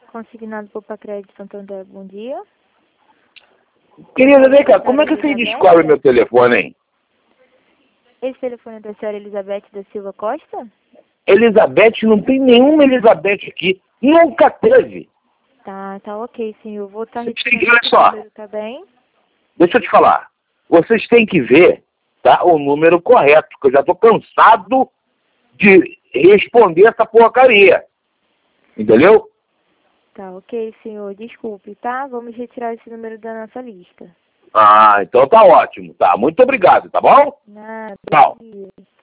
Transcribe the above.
Consignado Poupa Crédito Santander, bom dia. Querida, vem cá, como é que você descobre meu telefone, hein? Esse telefone é da senhora Elizabeth da Silva Costa? Elizabeth, não tem nenhuma Elizabeth aqui. Nunca teve. Tá ok, senhor. Vou estar Olha retirando esse só. número, tá bem? Deixa eu te falar. Vocês têm que ver, tá, o número correto, porque eu já estou cansado de responder essa porcaria. Entendeu? Tá ok, senhor. Desculpe, tá? Vamos retirar esse número da nossa lista. Ah, então tá ótimo. Tá, muito obrigado, tá bom? Nada. Tchau.